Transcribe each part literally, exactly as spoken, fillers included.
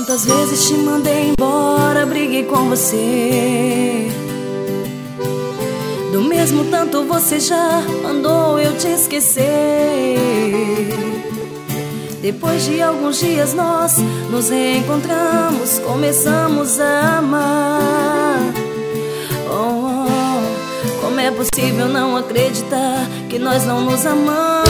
Quantas vezes te mandei embora, briguei com você. Do mesmo tanto você já mandou eu te esquecer. Depois de alguns dias nós nos reencontramos, começamos a amar. Oh, oh, como é possível não acreditar que nós não nos amamos?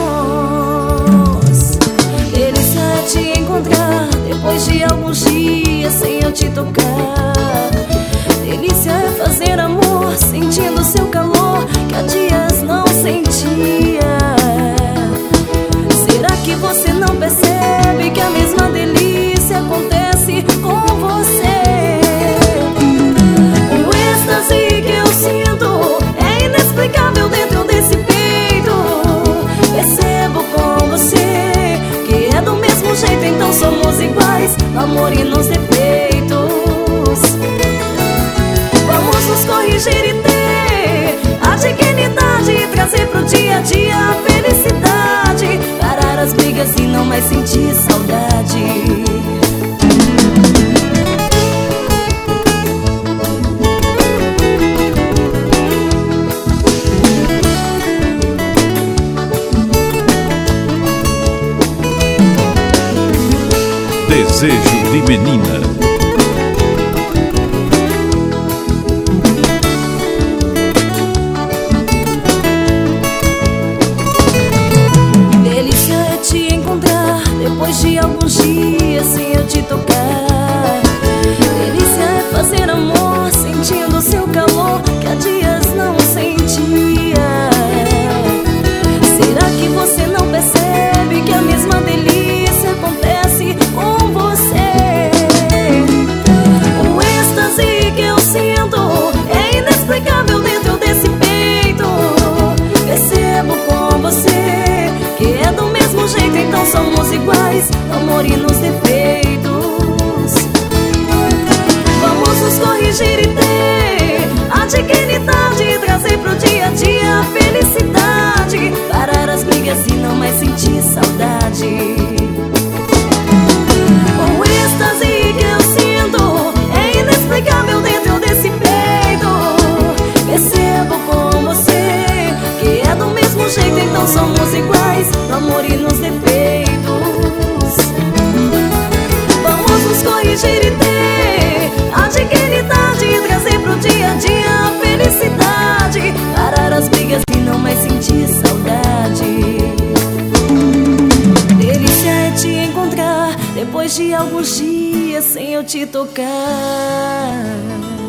Delícia é te encontrar depois de alguns dias sem eu te tocar. Delícia é fazer amor sentindo seu calor que há dias não sentia. Será que você não percebe que a mesma delícia acontece com você? O êxtase que eu sinto é inexplicável dentro desse peito. Percebo com você que é do mesmo jeito, então somos iguais no amor e nos defeitos. Vamos nos corrigir e ter a dignidade e trazer pro dia a dia a felicidade. Parar as brigas e não mais sentir saudade. Desejo de menina. Delícia é te encontrar depois de alguns dias sem eu te tocar. Delícia é fazer amor sentindo seu calor que há dias não sentia. Será que você não percebe que a mesma delícia acontece com você? O êxtase que eu sinto é inexplicável dentro desse peito. Percebo com você que é do mesmo jeito, então somos iguais no amor e nos defeitos. Vamos nos corrigir e ter a dignidade e trazer pro dia a dia a felicidade. Parar as brigas e não mais sentir saudade. O êxtase que eu sinto é inexplicável dentro desse peito. Percebo com você que é do mesmo jeito, então somos iguais no amor e nos defeitos. Vamos nos corrigir e ter a dignidade e trazer pro dia a dia a felicidade. Parar as brigas e não mais sentir saudade. Delícia é te encontrar depois de alguns dias sem eu te tocar.